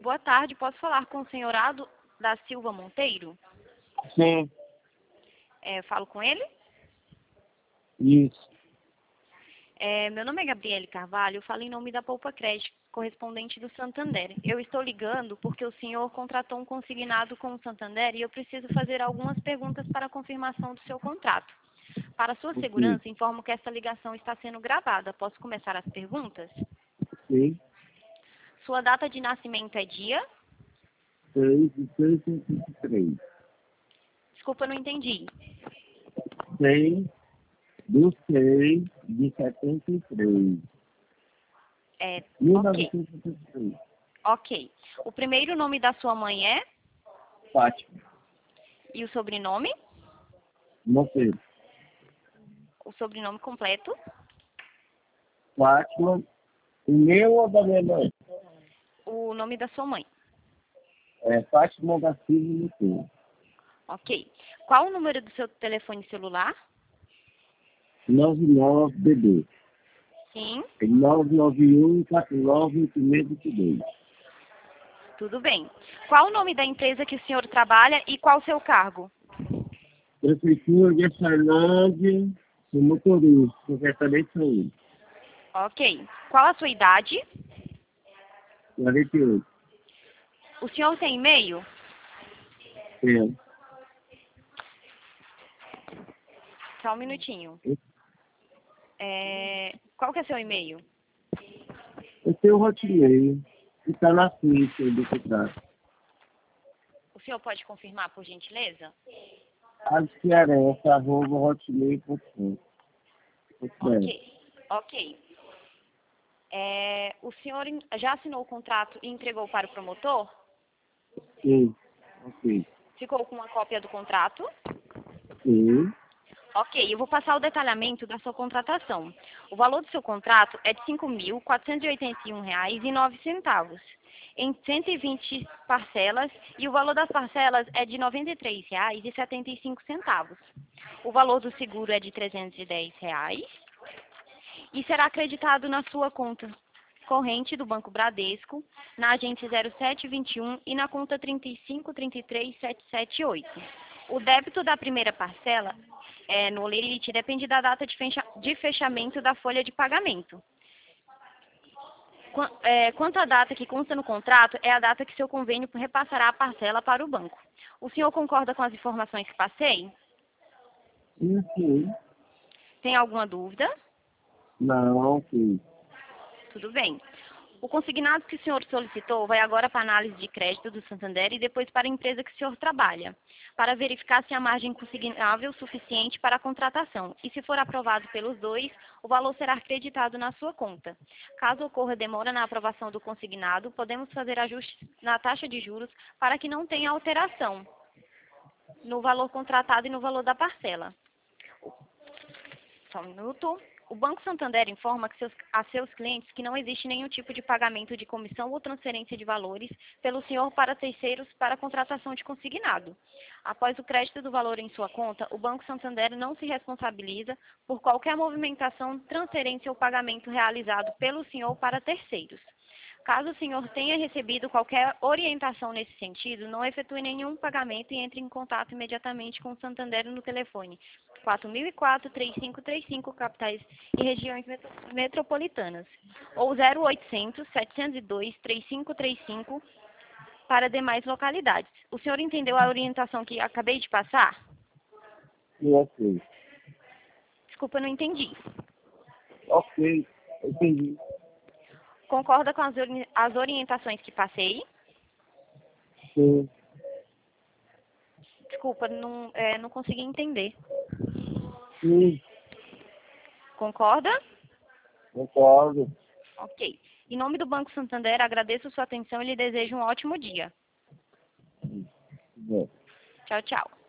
Boa tarde, posso falar com o senhor Aldo da Silva Monteiro? Sim, Falo com ele? isso. Meu nome é Gabriele Carvalho, eu falo em nome da Poupa Crédito, correspondente do Santander. Eu estou ligando porque o senhor contratou um consignado com o Santander e eu preciso fazer algumas perguntas para a confirmação do seu contrato. Para sua Ok. segurança, informo que essa ligação está sendo gravada. Posso começar as perguntas? Sim. Sua data de nascimento é dia? 6 Desculpa, não entendi. 6/6/73. Ok. 1973. Ok. O primeiro nome da sua mãe é? Fátima. E o sobrenome? Monteiro. O sobrenome completo? Fátima. O meu ou da minha mãe? O nome da sua mãe. Fátima da Silva Monteiro. Ok. Qual o número do seu telefone celular? 99BB. Sim, 991-498622. tudo bem. Qual o nome da empresa que o senhor trabalha e qual o seu cargo? Prefeitura de Açailândia, sou motorista, secretaria de saúde. Ok. Qual a sua idade? 48. O senhor tem e-mail? Tem. Só um minutinho. Qual que é seu e-mail? Eu tenho o Hotmail, que está na ficha do contrato. O senhor pode confirmar, por gentileza? alcearense@hotmail.com. Ok. Ok. O senhor já assinou o contrato e entregou para o promotor? Sim. Ok. Ficou com uma cópia do contrato? Sim. Ok, eu vou passar o detalhamento da sua contratação. O valor do seu contrato é de R$ 5.481,09, em 120 parcelas, e o valor das parcelas é de R$ 93,75. O valor do seguro é de R$ 310 e será acreditado na sua conta corrente do Banco Bradesco, na agente 0721 e na conta 3533778. O débito da primeira parcela no Lerite depende da data de fechamento da folha de pagamento. Quanto à data que consta no contrato, é a data que seu convênio repassará a parcela para o banco. O senhor concorda com as informações que passei? Sim. Tem alguma dúvida? Não, ok. Tudo bem. O consignado que o senhor solicitou vai agora para a análise de crédito do Santander e depois para a empresa que o senhor trabalha, para verificar se a margem consignável é suficiente para a contratação. E se for aprovado pelos dois, o valor será acreditado na sua conta. Caso ocorra demora na aprovação do consignado, podemos fazer ajustes na taxa de juros para que não tenha alteração no valor contratado e no valor da parcela. Só um minuto. O Banco Santander informa a seus clientes que não existe nenhum tipo de pagamento de comissão ou transferência de valores pelo senhor para terceiros para a contratação de consignado. Após o crédito do valor em sua conta, o Banco Santander não se responsabiliza por qualquer movimentação, transferência ou pagamento realizado pelo senhor para terceiros. Caso o senhor tenha recebido qualquer orientação nesse sentido, não efetue nenhum pagamento e entre em contato imediatamente com o Santander no telefone 4004-3535, capitais e regiões metropolitanas, ou 0800-702-3535 para demais localidades. O senhor entendeu a orientação que acabei de passar? Sim, ok. Desculpa, não entendi. Ok, entendi. Concorda com as orientações que passei? Sim. Desculpa, não consegui entender. Sim, Concorda? concordo. Ok. Em nome do Banco Santander, agradeço sua atenção e lhe desejo um ótimo dia. Bom. Tchau, tchau.